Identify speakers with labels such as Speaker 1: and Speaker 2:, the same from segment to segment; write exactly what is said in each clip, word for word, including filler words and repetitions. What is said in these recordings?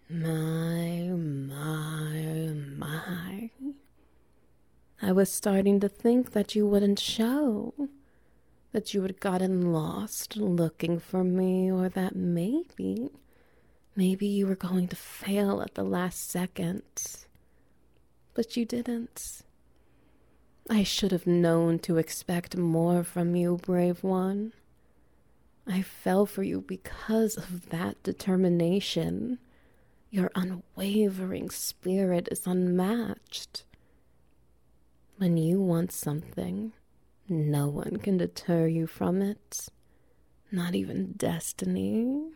Speaker 1: My, my, my. I was starting to think that you wouldn't show, that you had gotten lost looking for me, or that maybe, maybe you were going to fail at the last second. But you didn't. I should have known to expect more from you, brave one. I fell for you because of that determination. Your unwavering spirit is unmatched. When you want something, no one can deter you from it. Not even destiny.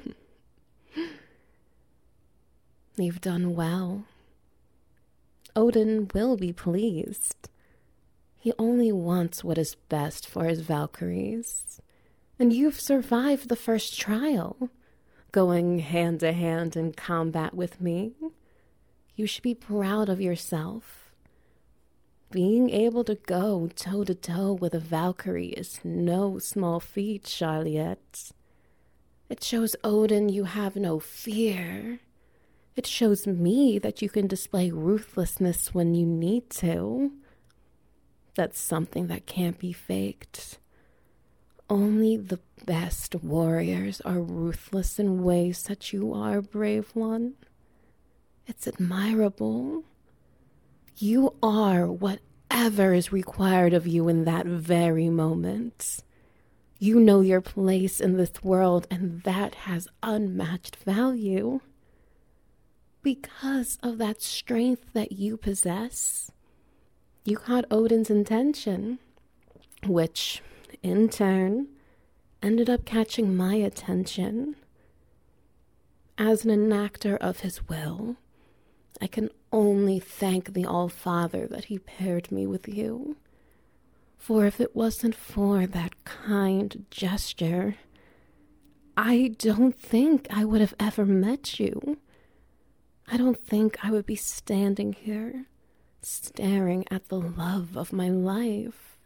Speaker 1: You've done well. Odin will be pleased. He only wants what is best for his Valkyries. And you've survived the first trial, going hand to hand in combat with me. You should be proud of yourself. Being able to go toe-to-toe with a Valkyrie is no small feat, Charliette. It shows Odin you have no fear. It shows me that you can display ruthlessness when you need to. That's something that can't be faked. Only the best warriors are ruthless in ways that you are, brave one. It's admirable. You are whatever is required of you in that very moment. You know your place in this world, and that has unmatched value. Because of that strength that you possess, you caught Odin's intention, which, in turn, ended up catching my attention. As an enactor of his will, I can only thank the All-Father that he paired me with you. For if it wasn't for that kind gesture, I don't think I would have ever met you. I don't think I would be standing here, staring at the love of my life.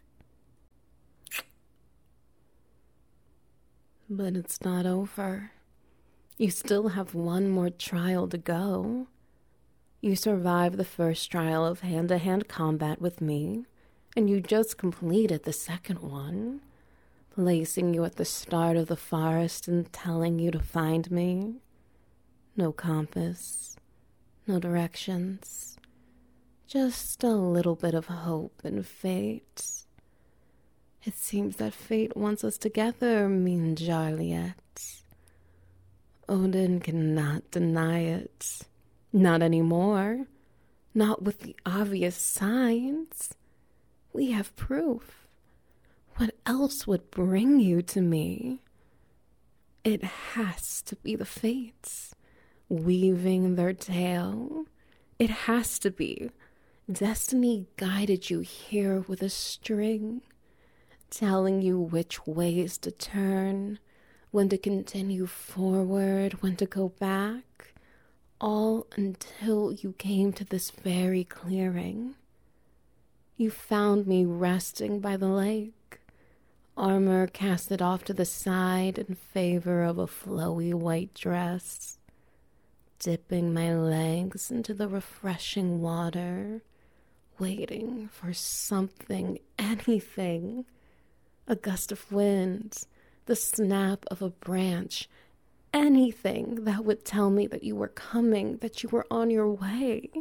Speaker 1: But it's not over. You still have one more trial to go. You survived the first trial of hand-to-hand combat with me, and you just completed the second one, placing you at the start of the forest and telling you to find me. No compass, no directions, just a little bit of hope and fate. It seems that fate wants us together, mean Charliette. Odin cannot deny it. Not anymore. Not with the obvious signs. We have proof. What else would bring you to me? It has to be the fates, weaving their tale. It has to be. Destiny guided you here with a string, telling you which ways to turn, when to continue forward, when to go back, all until you came to this very clearing. You found me resting by the lake, armor casted off to the side in favor of a flowy white dress, dipping my legs into the refreshing water, waiting for something, anything, a gust of wind, the snap of a branch, anything that would tell me that you were coming, that you were on your way.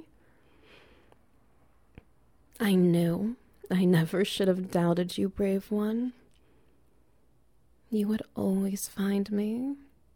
Speaker 1: I knew I never should have doubted you, brave one. You would always find me.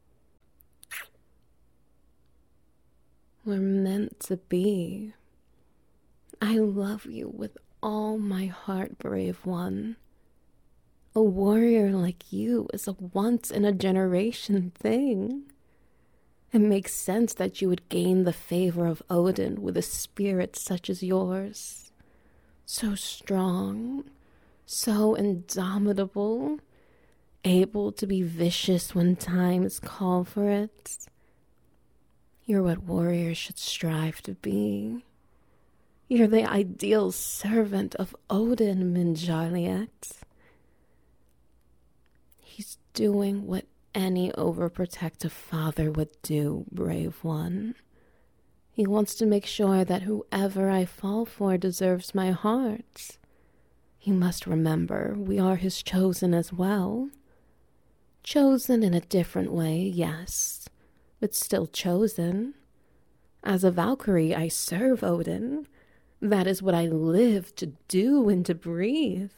Speaker 1: We're meant to be. I love you with all my heart, brave one. A warrior like you is a once-in-a-generation thing. It makes sense that you would gain the favor of Odin with a spirit such as yours. So strong, so indomitable, able to be vicious when times call for it. You're what warriors should strive to be. You're the ideal servant of Odin, Min Charliette. He's doing what any overprotective father would do, brave one. He wants to make sure that whoever I fall for deserves my heart. He must remember we are his chosen as well. Chosen in a different way, yes, but still chosen. As a Valkyrie, I serve Odin. That is what I live to do and to breathe.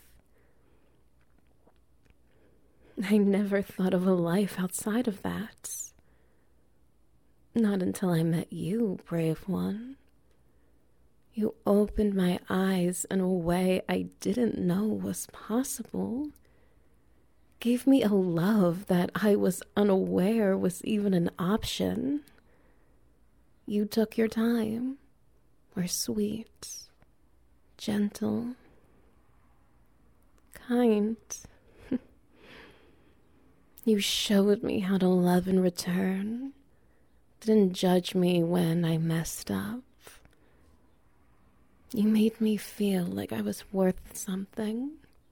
Speaker 1: I never thought of a life outside of that. Not until I met you, brave one. You opened my eyes in a way I didn't know was possible. Gave me a love that I was unaware was even an option. You took your time, were sweet, gentle, kind. You showed me how to love in return. Didn't judge me when I messed up. You made me feel like I was worth something.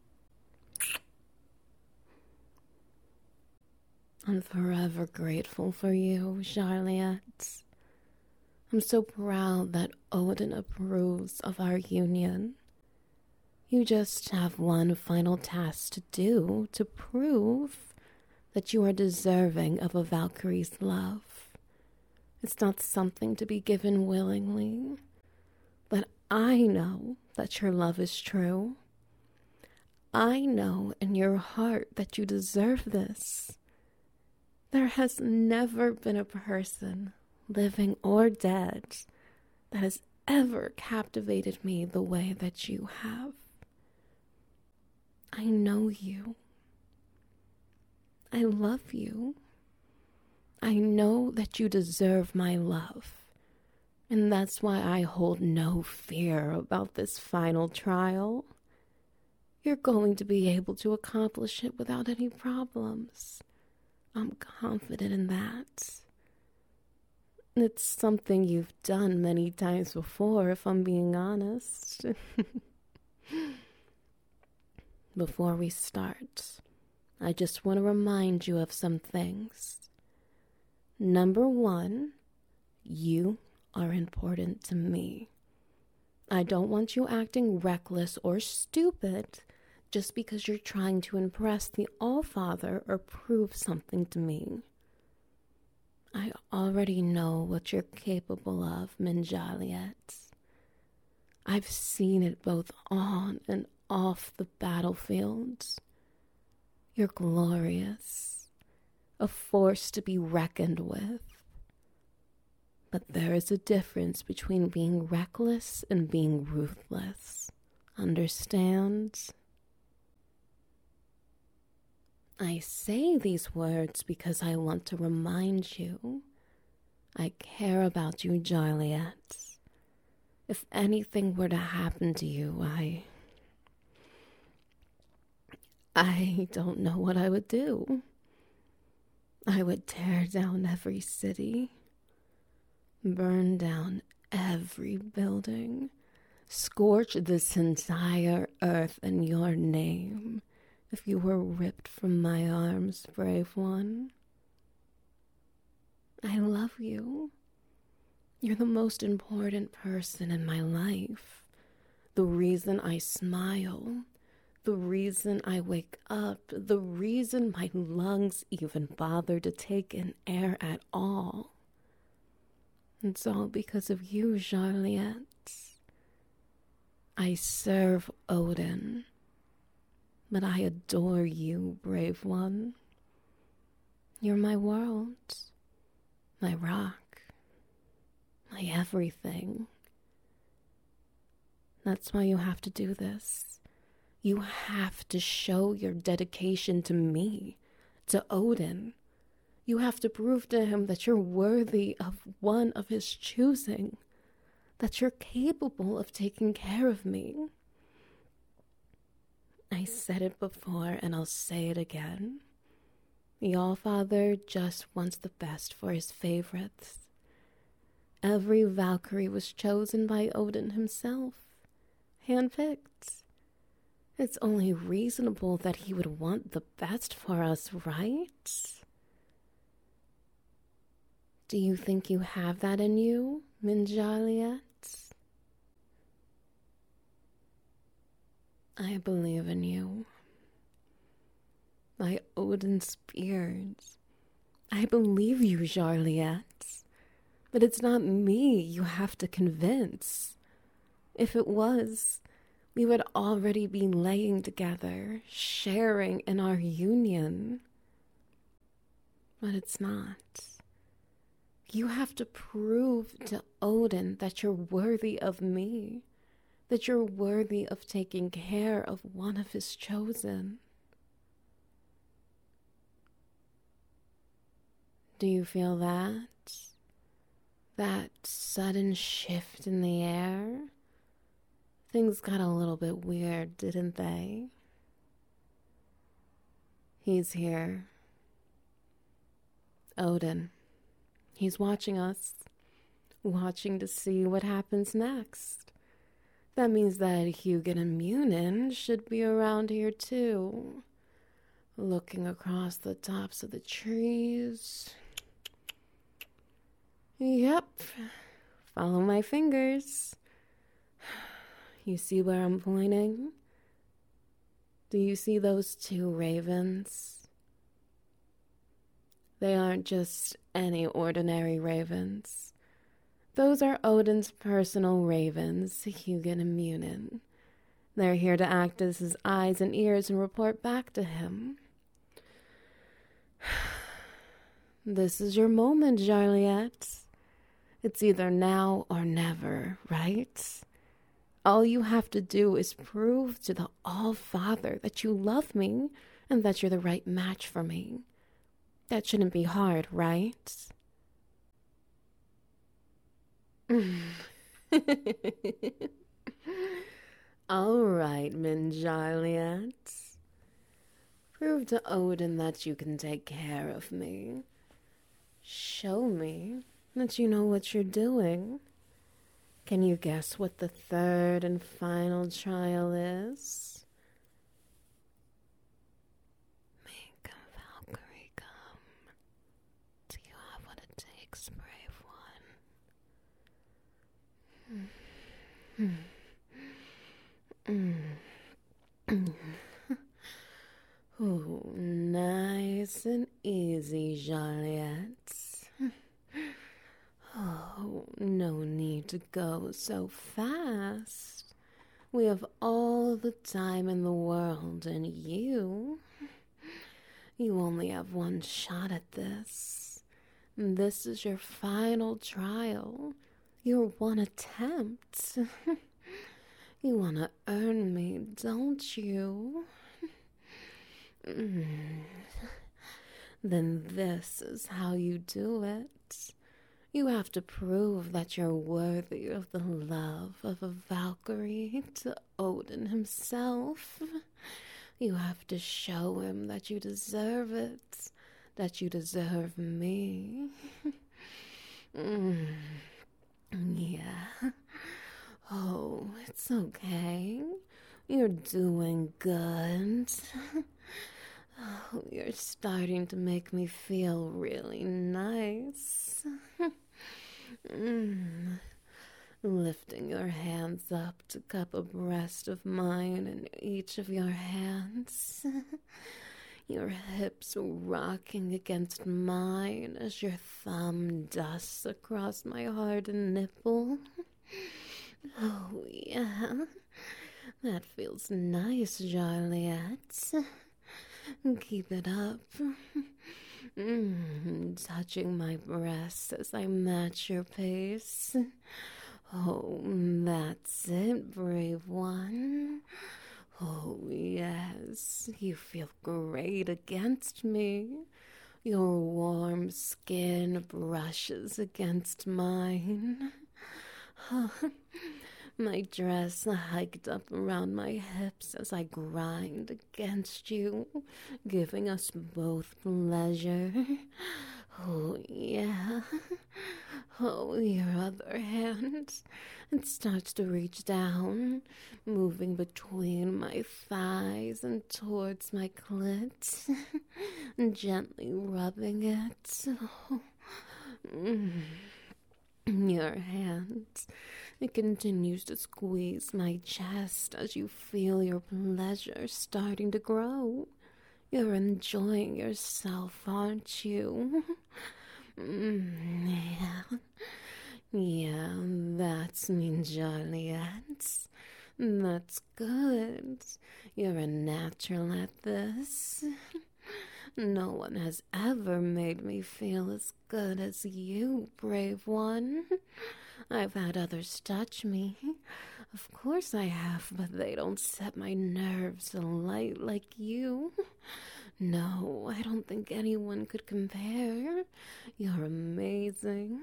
Speaker 1: I'm forever grateful for you, Charliette. I'm so proud that Odin approves of our union. You just have one final task to do to prove that you are deserving of a Valkyrie's love. It's not something to be given willingly, but I know that your love is true. I know in your heart that you deserve this. There has never been a person, living or dead, that has ever captivated me the way that you have. I know you. I love you. I know that you deserve my love. And that's why I hold no fear about this final trial. You're going to be able to accomplish it without any problems. I'm confident in that. It's something you've done many times before, if I'm being honest. Before we start, I just want to remind you of some things. Number one, you are important to me. I don't want you acting reckless or stupid just because you're trying to impress the Allfather or prove something to me. I already know what you're capable of, Minjaliet. I've seen it both on and off the battlefields. You're glorious, a force to be reckoned with. But there is a difference between being reckless and being ruthless. Understand? I say these words because I want to remind you. I care about you, Juliet. If anything were to happen to you, I... I don't know what I would do. I would tear down every city, burn down every building, scorch this entire earth in your name. If you were ripped from my arms, brave one. I love you. You're the most important person in my life. The reason I smile. The reason I wake up. The reason my lungs even bother to take in air at all. It's all because of you, Charliette. I serve Odin. But I adore you, brave one. You're my world, my rock, my everything. That's why you have to do this. You have to show your dedication to me, to Odin. You have to prove to him that you're worthy of one of his choosing, that you're capable of taking care of me. I said it before and I'll say it again. The Allfather just wants the best for his favorites. Every Valkyrie was chosen by Odin himself, handpicked. It's only reasonable that he would want the best for us, right? Do you think you have that in you, Minjaliet? I believe in you. My Odin Spears. I believe you, Jarliet. But it's not me you have to convince. If it was, we would already be laying together, sharing in our union. But it's not. You have to prove to Odin that you're worthy of me, that you're worthy of taking care of one of his chosen. Do you feel that? That sudden shift in the air? Things got a little bit weird, didn't they? He's here. Odin. He's watching us, watching to see what happens next. That means that Hugin and Munin should be around here too, looking across the tops of the trees. Yep, follow my fingers. You see where I'm pointing? Do you see those two ravens? They aren't just any ordinary ravens. Those are Odin's personal ravens, Hugin and Munin. They're here to act as his eyes and ears and report back to him. This is your moment, Jarliet. It's either now or never, right? All you have to do is prove to the All-Father that you love me and that you're the right match for me. That shouldn't be hard, right? All right, Minjaliet. Prove to Odin that you can take care of me. Show me that you know what you're doing. Can you guess what the third and final trial is? Make a Valkyrie come. Do you have what it takes, brave one? Mm. Mm. Oh, nice and easy, Jarliet. Oh, no need to go so fast. We have all the time in the world, and you... You only have one shot at this. This is your final trial. Your one attempt. You want to earn me, don't you? Then this is how you do it. You have to prove that you're worthy of the love of a Valkyrie to Odin himself. You have to show him that you deserve it, that you deserve me. mm. Yeah. Oh, it's okay. You're doing good. Oh, you're starting to make me feel really nice. mm. Lifting your hands up to cup a breast of mine in each of your hands. Your hips rocking against mine as your thumb dusts across my hardened nipple. Oh, yeah. That feels nice, Jarliet. Keep it up. Mm, touching my breasts as I match your pace. Oh, that's it, brave one. Oh, yes, you feel great against me. Your warm skin brushes against mine. My dress hiked up around my hips as I grind against you, giving us both pleasure. Oh, yeah. Oh, your other hand. It starts to reach down, moving between my thighs and towards my clit, gently rubbing it. Oh, Mm. Your hand, it continues to squeeze my chest as you feel your pleasure starting to grow. You're enjoying yourself, aren't you? Mm, yeah. Yeah, that's me, Juliet. That's good. You're a natural at this. No one has ever made me feel as good as you, brave one. I've had others touch me. Of course I have, but they don't set my nerves alight like you. No, I don't think anyone could compare. You're amazing.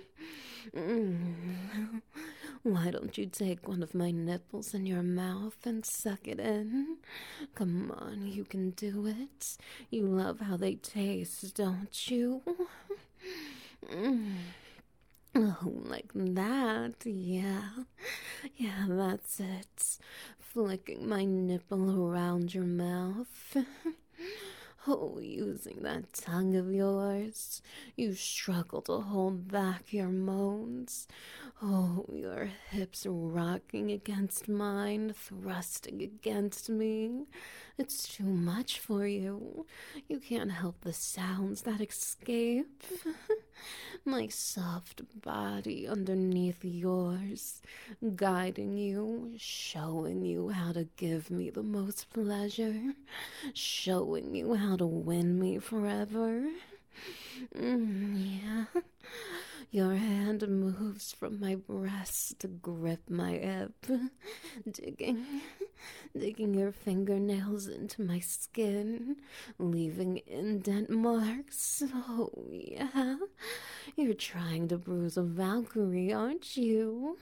Speaker 1: Mm. Why don't you take one of my nipples in your mouth and suck it in? Come on, you can do it. You love how they taste, don't you? Mm. Oh, like that, yeah. Yeah, that's it. Flicking my nipple around your mouth. Oh, using that tongue of yours, you struggle to hold back your moans. Oh, your hips rocking against mine, thrusting against me. It's too much for you. You can't help the sounds that escape. My soft body underneath yours, guiding you, showing you how to give me the most pleasure, showing you how to win me forever. Mm, yeah. Your hand moves from my breast to grip my hip, digging, digging your fingernails into my skin, leaving indent marks. Oh, yeah. You're trying to bruise a Valkyrie, aren't you?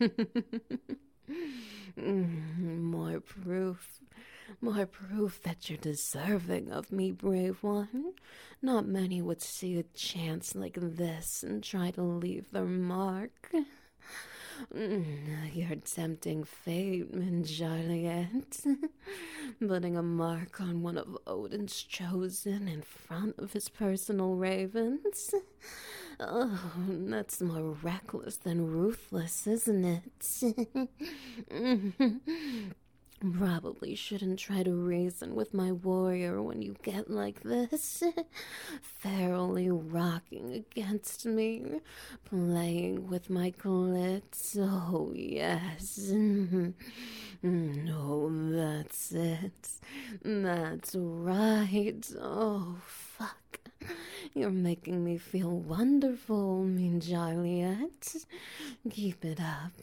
Speaker 1: Mm, more proof. More proof that you're deserving of me, brave one. Not many would see a chance like this and try to leave their mark. Mm, you're tempting fate, Minjaliet. Putting a mark on one of Odin's chosen in front of his personal ravens. Oh, that's more reckless than ruthless, isn't it? Probably shouldn't try to reason with my warrior when you get like this. Fairly rocking against me, playing with my clit. Oh, yes. No, that's it. That's right. Oh, fuck. You're making me feel wonderful, mean Juliet. Keep it up.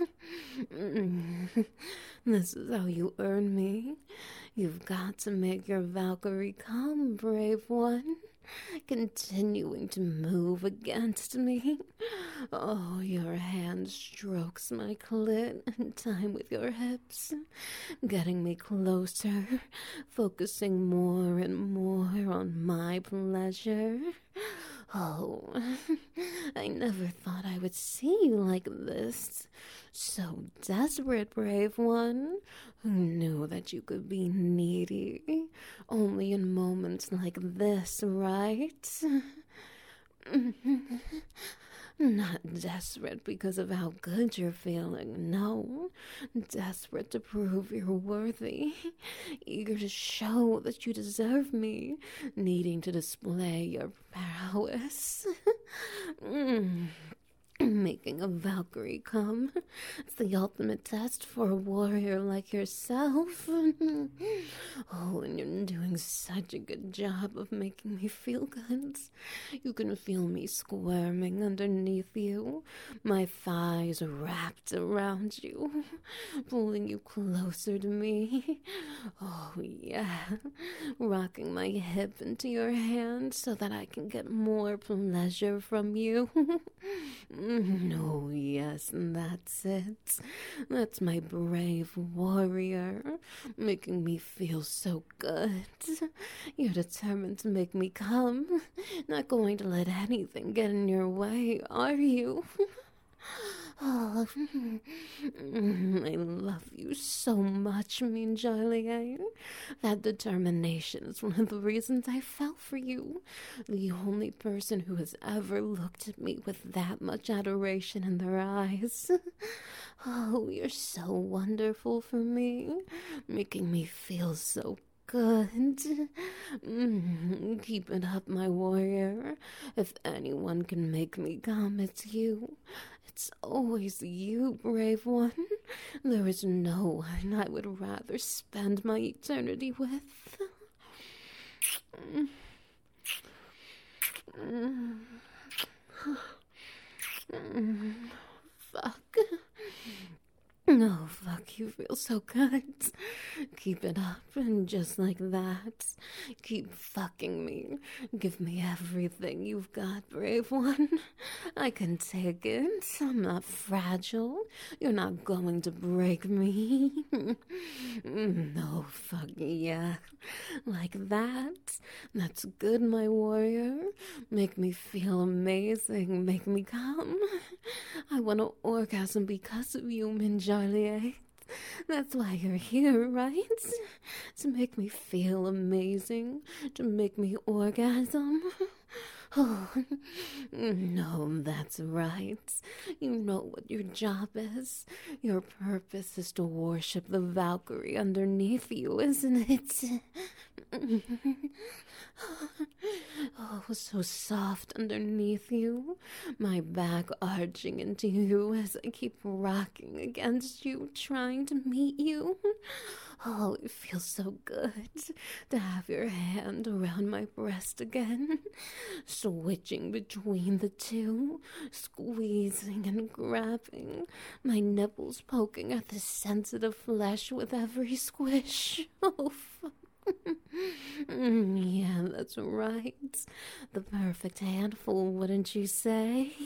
Speaker 1: This is how you earn me. You've got to make your Valkyrie come, brave one. Continuing to move against me. Oh, your hand strokes my clit in time with your hips, getting me closer, focusing more and more on my pleasure. Oh, I never thought I would see you like this. So desperate, brave one. Who knew that you could be needy? Only in moments like this, right? Not desperate because of how good you're feeling, no. Desperate to prove you're worthy. Eager to show that you deserve me. Needing to display your prowess. mm. Making a Valkyrie come. It's the ultimate test for a warrior like yourself. Oh, and you're doing such a good job of making me feel good. You can feel me squirming underneath you, my thighs wrapped around you, pulling you closer to me. Oh, yeah. Rocking my hip into your hand so that I can get more pleasure from you. Oh, yes, that's it. That's my brave warrior, making me feel so good. You're determined to make me come, not going to let anything get in your way, are you? Oh, I love you so much, Minjalier. That determination is one of the reasons I fell for you. The only person who has ever looked at me with that much adoration in their eyes. Oh, you're so wonderful for me, making me feel so good. Mm, keep it up, my warrior. If anyone can make me come, it's you. It's always you, brave one. There is no one I would rather spend my eternity with. Fuck. Oh, fuck, you feel so good. Keep it up, and just like that, keep fucking me. Give me everything you've got, brave one. I can take it. I'm not fragile. You're not going to break me. No, fuck yeah. Like that. That's good, my warrior. Make me feel amazing. Make me come. I want to orgasm because of you, Minjalier. That's why you're here, right? To make me feel amazing, to make me orgasm. Oh, no, that's right. You know what your job is. Your purpose is to worship the Valkyrie underneath you, isn't it? Oh, so soft underneath you. My back arching into you as I keep rocking against you, trying to meet you. Oh, it feels so good to have your hand around my breast again, switching between the two, squeezing and grabbing, my nipples poking at the sensitive flesh with every squish. Oh, fuck. Yeah, that's right. The perfect handful, wouldn't you say?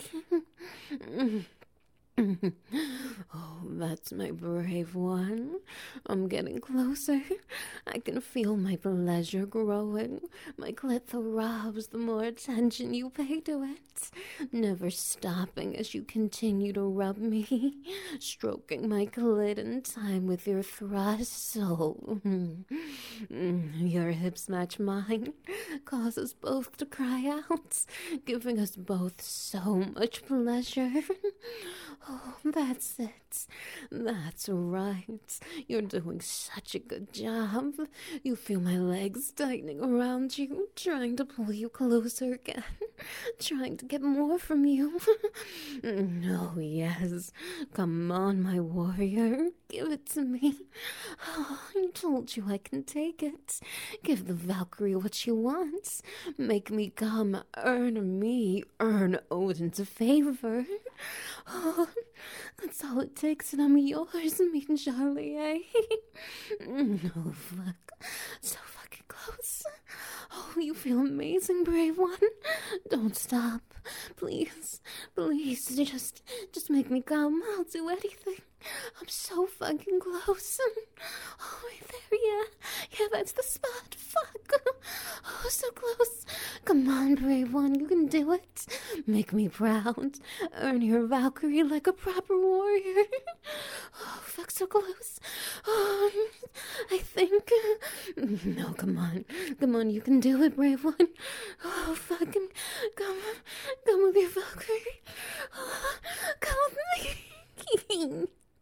Speaker 1: Oh, that's my brave one. I'm getting closer. I can feel my pleasure growing. My clit throbs the more attention you pay to it, never stopping as you continue to rub me, stroking my clit in time with your thrust. So, your hips match mine, cause us both to cry out, giving us both so much pleasure. Oh, that's it. That's right. You're doing such a good job. You feel my legs tightening around you, trying to pull you closer again, trying to get more from you. Oh, yes. Come on, my warrior. Give it to me. Oh, I told you I can take it. Give the Valkyrie what she wants. Make me come. Earn me. Earn Odin's favor. Oh, that's all it takes, and I'm yours, Minjalier. No, fuck. So fucking close. Oh, you feel amazing, brave one. Don't stop. Please, please, just, just make me come. I'll do anything. I'm so fucking close. Oh, right there, yeah. Yeah, that's the spot. Fuck. Oh, so close. Come on, brave one, you can do it. Make me proud. Earn your Valkyrie like a proper warrior. Oh, fuck, so close. Oh, I think. No, come on. Come on, you can do it, brave one. Oh, fucking. Come, come with your Valkyrie. Oh, come with me.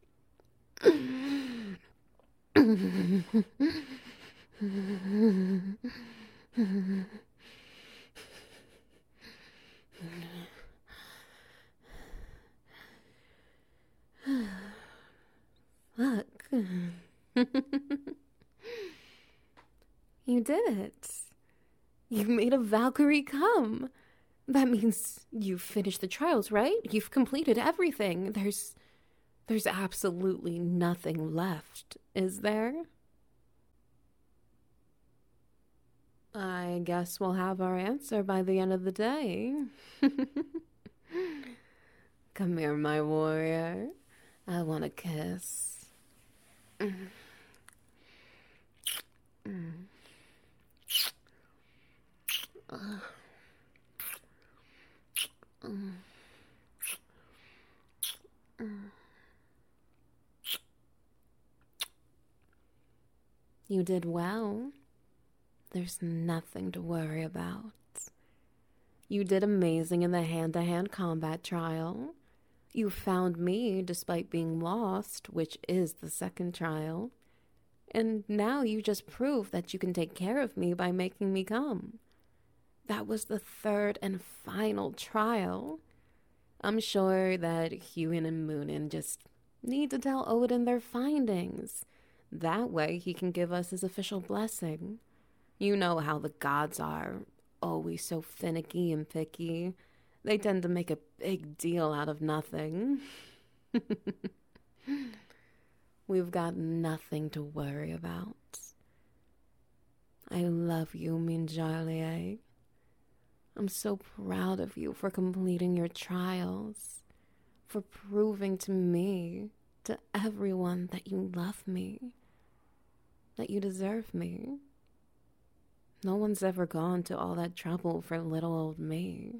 Speaker 1: Fuck. You did it. You made a Valkyrie come. That means you've finished the trials, right? You've completed everything. There's... There's absolutely nothing left, is there? I guess we'll have our answer by the end of the day. Come here, my warrior. I want a kiss. Mm. Mm. Uh. Mm. You did well. There's nothing to worry about. You did amazing in the hand-to-hand combat trial. You found me despite being lost, which is the second trial. And now you just proved that you can take care of me by making me come. That was the third and final trial. I'm sure that Hewin and Moonin just need to tell Odin their findings. That way he can give us his official blessing. You know how the gods are, always so finicky and picky. They tend to make a big deal out of nothing. We've got nothing to worry about. I love you, Minjarlie. I'm so proud of you for completing your trials, for proving to me, to everyone, that you love me, that you deserve me. No one's ever gone to all that trouble for little old me.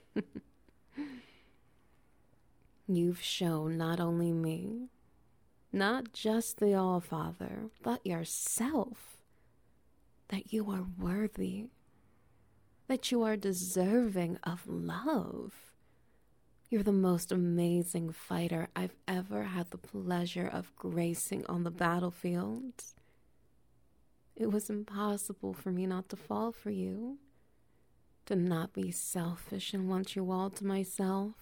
Speaker 1: You've shown not only me, not just the All-Father, but yourself, that you are worthy, that you are deserving of love. You're the most amazing fighter I've ever had the pleasure of gracing on the battlefield. It was impossible for me not to fall for you, to not be selfish and want you all to myself.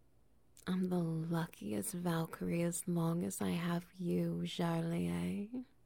Speaker 1: I'm the luckiest Valkyrie as long as I have you, Jarlier.